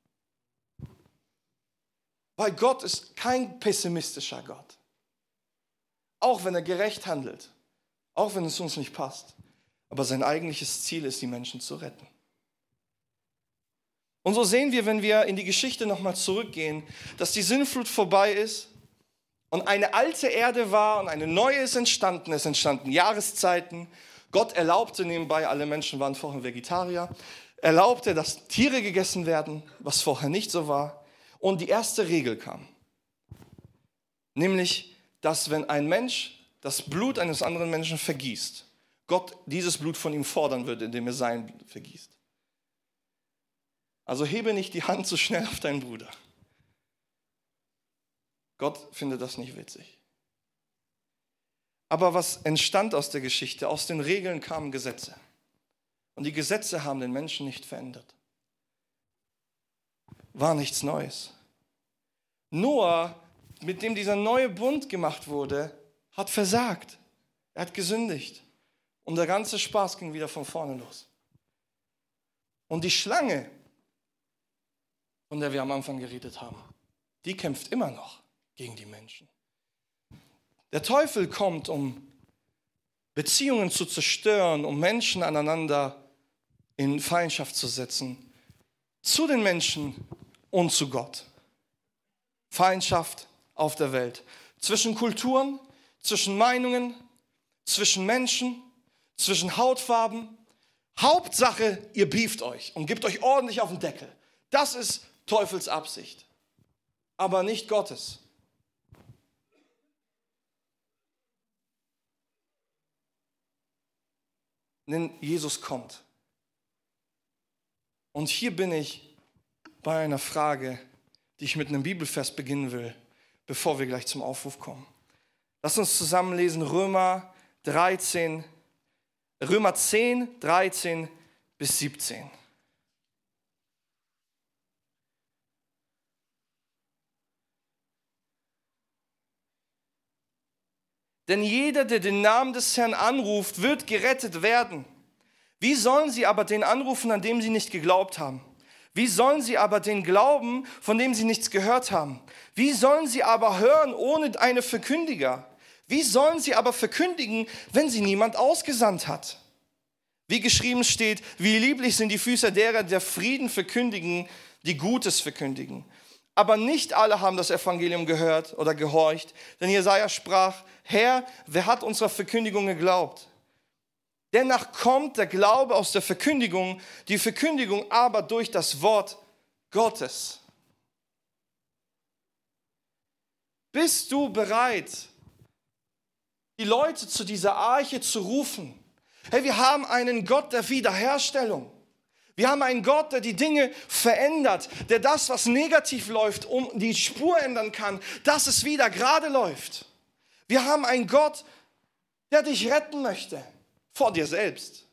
[SPEAKER 1] Weil Gott ist kein pessimistischer Gott. Auch wenn er gerecht handelt, auch wenn es uns nicht passt. Aber sein eigentliches Ziel ist, die Menschen zu retten. Und so sehen wir, wenn wir in die Geschichte nochmal zurückgehen, dass die Sintflut vorbei ist und eine alte Erde war und eine neue ist entstanden. Es entstanden Jahreszeiten. Gott erlaubte nebenbei, alle Menschen waren vorher Vegetarier, erlaubte, dass Tiere gegessen werden, was vorher nicht so war. Und die erste Regel kam. Nämlich, dass wenn ein Mensch das Blut eines anderen Menschen vergießt, Gott dieses Blut von ihm fordern würde, indem er sein Blut vergießt. Also hebe nicht die Hand so schnell auf deinen Bruder. Gott findet das nicht witzig. Aber was entstand aus der Geschichte? Aus den Regeln kamen Gesetze. Und die Gesetze haben den Menschen nicht verändert. War nichts Neues. Noah, mit dem dieser neue Bund gemacht wurde, hat versagt. Er hat gesündigt. Und der ganze Spaß ging wieder von vorne los. Und die Schlange, von der wir am Anfang geredet haben, die kämpft immer noch gegen die Menschen. Der Teufel kommt, um Beziehungen zu zerstören, um Menschen aneinander in Feindschaft zu setzen, zu den Menschen und zu Gott. Feindschaft auf der Welt. Zwischen Kulturen, zwischen Meinungen, zwischen Menschen, zwischen Hautfarben. Hauptsache, ihr beeft euch und gebt euch ordentlich auf den Deckel. Das ist Teufels Absicht, aber nicht Gottes. Denn Jesus kommt. Und hier bin ich bei einer Frage, die ich mit einem Bibelvers beginnen will, bevor wir gleich zum Aufruf kommen. Lass uns zusammen lesen Römer 10, 13 bis 17. Denn jeder, der den Namen des Herrn anruft, wird gerettet werden. Wie sollen sie aber den anrufen, an dem sie nicht geglaubt haben? Wie sollen sie aber den glauben, von dem sie nichts gehört haben? Wie sollen sie aber hören ohne einen Verkündiger? Wie sollen sie aber verkündigen, wenn sie niemand ausgesandt hat? Wie geschrieben steht, wie lieblich sind die Füße derer, die Frieden verkündigen, die Gutes verkündigen. Aber nicht alle haben das Evangelium gehört oder gehorcht. Denn Jesaja sprach, Herr, wer hat unserer Verkündigung geglaubt? Dennoch kommt der Glaube aus der Verkündigung, die Verkündigung aber durch das Wort Gottes. Bist du bereit, die Leute zu dieser Arche zu rufen? Hey, wir haben einen Gott der Wiederherstellung. Wir haben einen Gott, der die Dinge verändert, der das, was negativ läuft, um die Spur ändern kann, dass es wieder gerade läuft. Wir haben einen Gott, der dich retten möchte vor dir selbst.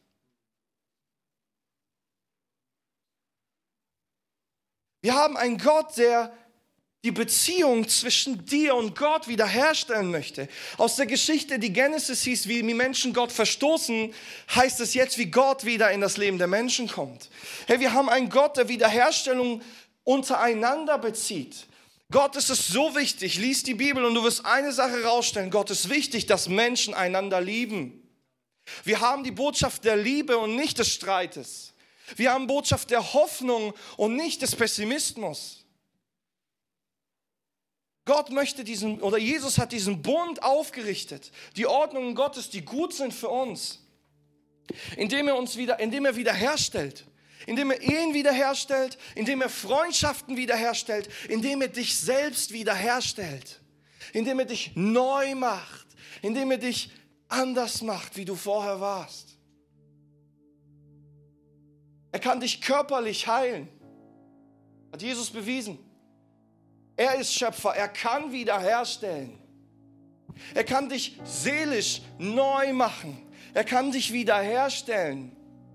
[SPEAKER 1] Wir haben einen Gott, der die Beziehung zwischen dir und Gott wiederherstellen möchte. Aus der Geschichte, die Genesis hieß, wie die Menschen Gott verstoßen, heißt es jetzt, wie Gott wieder in das Leben der Menschen kommt. Hey, wir haben einen Gott, der Wiederherstellung untereinander bezieht. Gott ist es so wichtig, lies die Bibel und du wirst eine Sache rausstellen. Gott ist wichtig, dass Menschen einander lieben. Wir haben die Botschaft der Liebe und nicht des Streites. Wir haben Botschaft der Hoffnung und nicht des Pessimismus. Gott möchte Jesus hat diesen Bund aufgerichtet, die Ordnungen Gottes, die gut sind für uns, indem er wiederherstellt, indem er Ehen wiederherstellt, indem er Freundschaften wiederherstellt, indem er dich selbst wiederherstellt, indem er dich neu macht, indem er dich anders macht, wie du vorher warst. Er kann dich körperlich heilen, hat Jesus bewiesen. Er ist Schöpfer, er kann wiederherstellen. Er kann dich seelisch neu machen. Er kann dich wiederherstellen.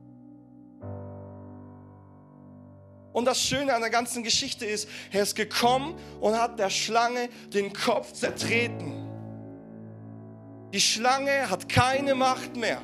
[SPEAKER 1] Und das Schöne an der ganzen Geschichte ist, er ist gekommen und hat der Schlange den Kopf zertreten. Die Schlange hat keine Macht mehr.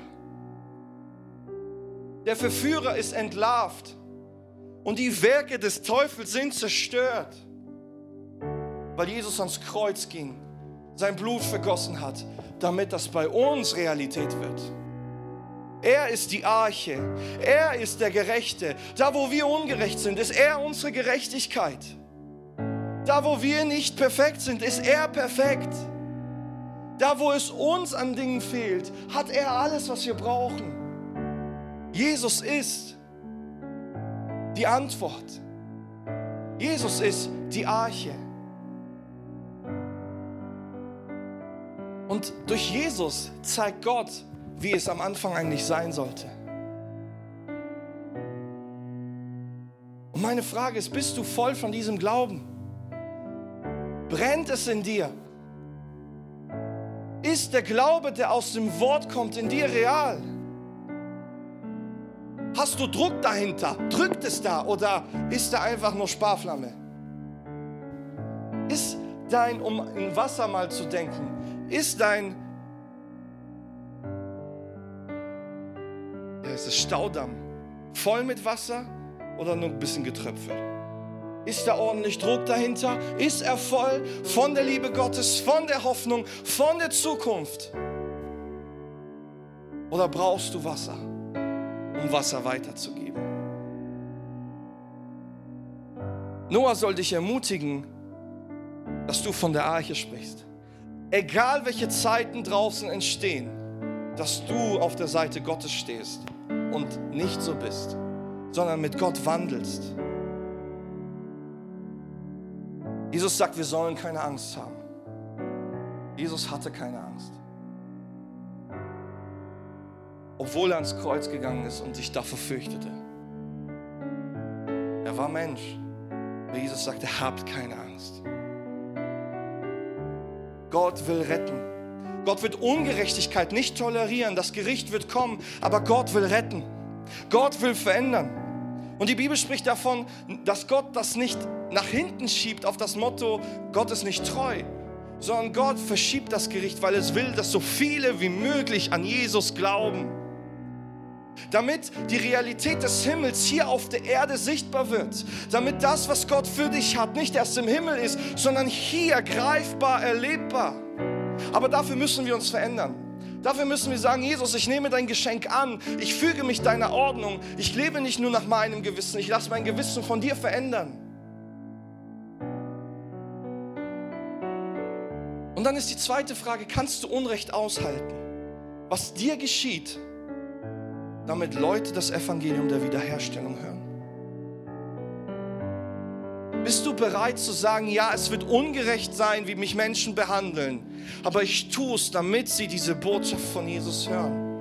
[SPEAKER 1] Der Verführer ist entlarvt. Und die Werke des Teufels sind zerstört. Weil Jesus ans Kreuz ging, sein Blut vergossen hat, damit das bei uns Realität wird. Er ist die Arche, er ist der Gerechte. Da, wo wir ungerecht sind, ist er unsere Gerechtigkeit. Da, wo wir nicht perfekt sind, ist er perfekt. Da, wo es uns an Dingen fehlt, hat er alles, was wir brauchen. Jesus ist. die Antwort. Jesus ist die Arche. Und durch Jesus zeigt Gott, wie es am Anfang eigentlich sein sollte. Und meine Frage ist, bist du voll von diesem Glauben? Brennt es in dir? Ist der Glaube, der aus dem Wort kommt, in dir real? Hast du Druck dahinter? Drückt es da oder ist da einfach nur Sparflamme? Ist dein, um in Wasser mal zu denken, ist dein Staudamm voll mit Wasser oder nur ein bisschen getröpfelt? Ist da ordentlich Druck dahinter? Ist er voll von der Liebe Gottes, von der Hoffnung, von der Zukunft? Oder brauchst du Wasser, um Wasser weiterzugeben? Noah soll dich ermutigen, dass du von der Arche sprichst. Egal welche Zeiten draußen entstehen, dass du auf der Seite Gottes stehst und nicht so bist, sondern mit Gott wandelst. Jesus sagt, wir sollen keine Angst haben. Jesus hatte keine Angst. Obwohl er ans Kreuz gegangen ist und sich dafür fürchtete. Er war Mensch. Aber Jesus sagte, habt keine Angst. Gott will retten. Gott wird Ungerechtigkeit nicht tolerieren. Das Gericht wird kommen, aber Gott will retten. Gott will verändern. Und die Bibel spricht davon, dass Gott das nicht nach hinten schiebt auf das Motto, Gott ist nicht treu, sondern Gott verschiebt das Gericht, weil es will, dass so viele wie möglich an Jesus glauben. Damit die Realität des Himmels hier auf der Erde sichtbar wird. Damit das, was Gott für dich hat, nicht erst im Himmel ist, sondern hier greifbar, erlebbar. Aber dafür müssen wir uns verändern. Dafür müssen wir sagen, Jesus, ich nehme dein Geschenk an, ich füge mich deiner Ordnung, ich lebe nicht nur nach meinem Gewissen, ich lasse mein Gewissen von dir verändern. Und dann ist die zweite Frage, kannst du Unrecht aushalten? Was dir geschieht, damit Leute das Evangelium der Wiederherstellung hören? Bist du bereit zu sagen, ja, es wird ungerecht sein, wie mich Menschen behandeln, aber ich tue es, damit sie diese Botschaft von Jesus hören?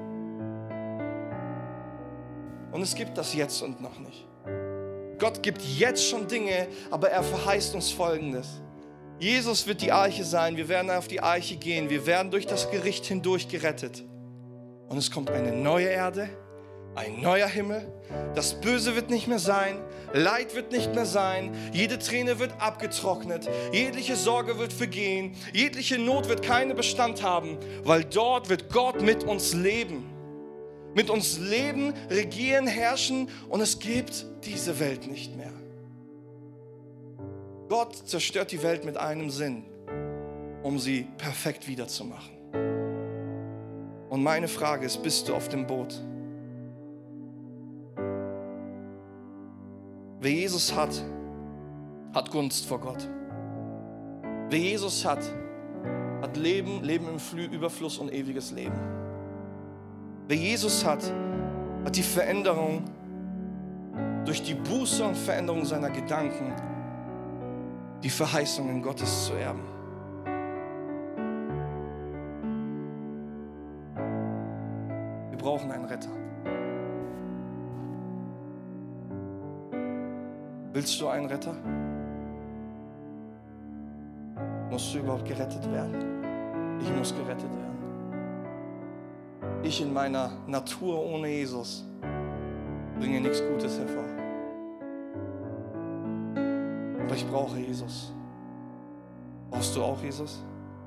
[SPEAKER 1] Und es gibt das jetzt und noch nicht. Gott gibt jetzt schon Dinge, aber er verheißt uns Folgendes. Jesus wird die Arche sein, wir werden auf die Arche gehen, wir werden durch das Gericht hindurch gerettet. Und es kommt eine neue Erde, ein neuer Himmel, das Böse wird nicht mehr sein, Leid wird nicht mehr sein, jede Träne wird abgetrocknet, jegliche Sorge wird vergehen, jegliche Not wird keinen Bestand haben, weil dort wird Gott mit uns leben. Mit uns leben, regieren, herrschen und es gibt diese Welt nicht mehr. Gott zerstört die Welt mit einem Sinn, um sie perfekt wiederzumachen. Und meine Frage ist, bist du auf dem Boot? Wer Jesus hat, hat Gunst vor Gott. Wer Jesus hat, hat Leben, Leben im Überfluss und ewiges Leben. Wer Jesus hat, hat die Veränderung durch die Buße und Veränderung seiner Gedanken, die Verheißungen Gottes zu erben. Wir brauchen einen Retter. Willst du einen Retter? Musst du überhaupt gerettet werden? Ich muss gerettet werden. Ich in meiner Natur ohne Jesus bringe nichts Gutes hervor. Aber ich brauche Jesus. Brauchst du auch Jesus?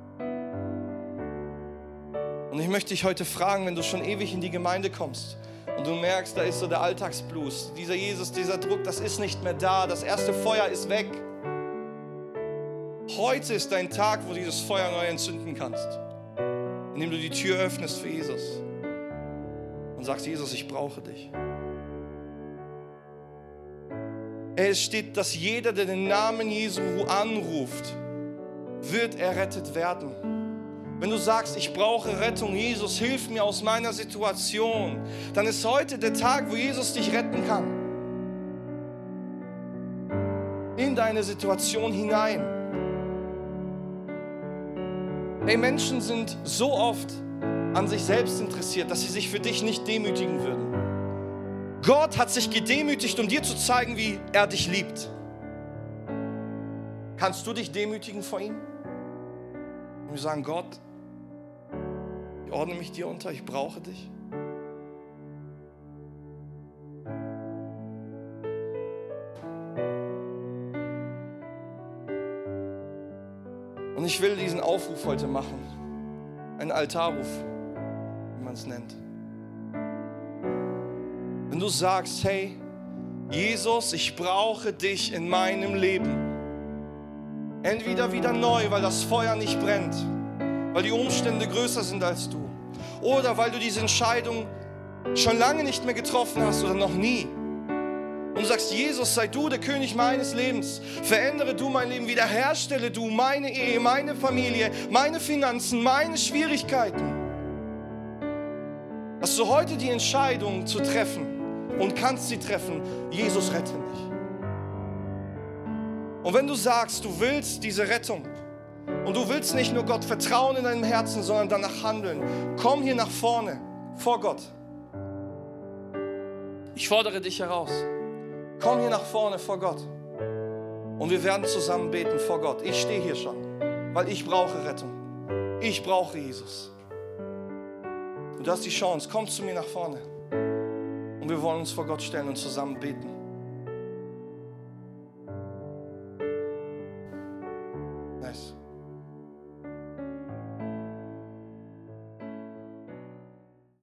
[SPEAKER 1] Und ich möchte dich heute fragen, wenn du schon ewig in die Gemeinde kommst und du merkst, da ist so der Alltagsblues, dieser Jesus, dieser Druck, das ist nicht mehr da, das erste Feuer ist weg. Heute ist dein Tag, wo du dieses Feuer neu entzünden kannst, indem du die Tür öffnest für Jesus und sagst, Jesus, ich brauche dich. Es steht, dass jeder, der den Namen Jesu anruft, wird errettet werden. Wenn du sagst, ich brauche Rettung, Jesus, hilf mir aus meiner Situation, dann ist heute der Tag, wo Jesus dich retten kann. in deine Situation hinein. Hey, Menschen sind so oft an sich selbst interessiert, dass sie sich für dich nicht demütigen würden. Gott hat sich gedemütigt, um dir zu zeigen, wie er dich liebt. Kannst du dich demütigen vor ihm? Und wir sagen, Gott, ich ordne mich dir unter, ich brauche dich. Und ich will diesen Aufruf heute machen, einen Altarruf, wie man es nennt. Wenn du sagst, hey, Jesus, ich brauche dich in meinem Leben. Entweder wieder neu, weil das Feuer nicht brennt, weil die Umstände größer sind als du. Oder weil du diese Entscheidung schon lange nicht mehr getroffen hast oder noch nie. Und du sagst, Jesus, sei du der König meines Lebens. Verändere du mein Leben, wiederherstelle du meine Ehe, meine Familie, meine Finanzen, meine Schwierigkeiten. Hast du heute die Entscheidung zu treffen und kannst sie treffen, Jesus, rette mich. Und wenn du sagst, du willst diese Rettung und du willst nicht nur Gott vertrauen in deinem Herzen, sondern danach handeln, komm hier nach vorne, vor Gott. Ich fordere dich heraus. Komm hier nach vorne vor Gott und wir werden zusammen beten vor Gott. Ich stehe hier schon, weil ich brauche Rettung. Ich brauche Jesus. Und du hast die Chance, komm zu mir nach vorne und wir wollen uns vor Gott stellen und zusammen beten.